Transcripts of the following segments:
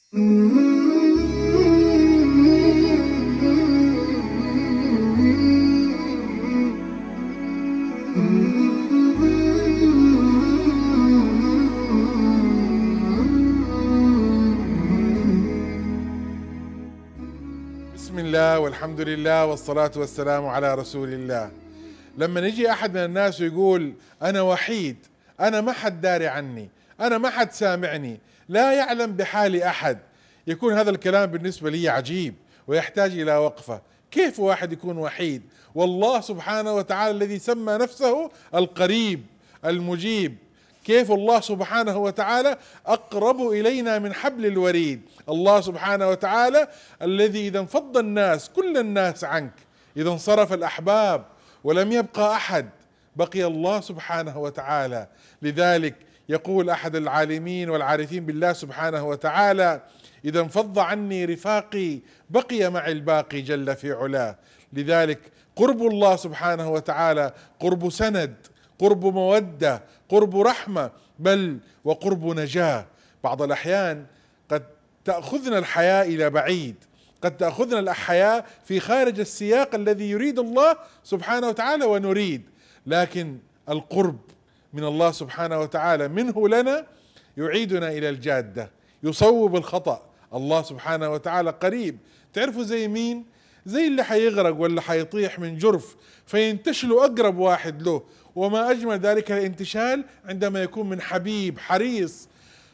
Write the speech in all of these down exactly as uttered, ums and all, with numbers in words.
بسم الله والحمد لله والصلاة والسلام على رسول الله. لما يجي أحد من الناس ويقول أنا وحيد، أنا ما حد داري عني، أنا ما حد سامعني، لا يعلم بحالي أحد، يكون هذا الكلام بالنسبة لي عجيب ويحتاج إلى وقفة. كيف واحد يكون وحيد والله سبحانه وتعالى الذي سمى نفسه القريب المجيب؟ كيف الله سبحانه وتعالى أقرب إلينا من حبل الوريد؟ الله سبحانه وتعالى الذي إذا انفض الناس كل الناس عنك، إذا انصرف الأحباب ولم يبقى أحد، بقي الله سبحانه وتعالى. لذلك يقول أحد العالمين والعارفين بالله سبحانه وتعالى: إذا انفض عني رفاقي بقي معي الباقي جل في علاه. لذلك قرب الله سبحانه وتعالى قرب سند، قرب مودة، قرب رحمة، بل وقرب نجاة. بعض الأحيان قد تأخذنا الحياة إلى بعيد، قد تأخذنا الحياة في خارج السياق الذي يريد الله سبحانه وتعالى ونريد، لكن القرب من الله سبحانه وتعالى منه لنا يعيدنا إلى الجادة، يصوب الخطأ. الله سبحانه وتعالى قريب. تعرفوا زي مين؟ زي اللي حيغرق ولا حيطيح من جرف فينتشله أقرب واحد له، وما أجمل ذلك الانتشال عندما يكون من حبيب حريص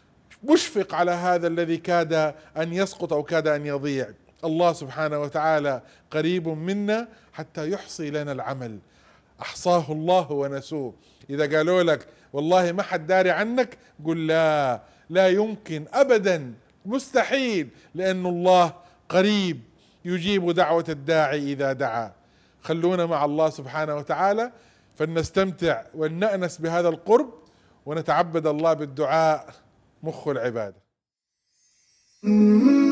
مشفق على هذا الذي كاد أن يسقط أو كاد أن يضيع. الله سبحانه وتعالى قريب منا حتى يحصي لنا العمل، أحصاه الله ونسوه. إذا قالوا لك والله ما حد داري عنك، قل لا، لا يمكن أبدا، مستحيل، لأن الله قريب يجيب دعوة الداعي إذا دعا. خلونا مع الله سبحانه وتعالى فلنستمتع ونأنس بهذا القرب ونتعبد الله بالدعاء، مخ العبادة.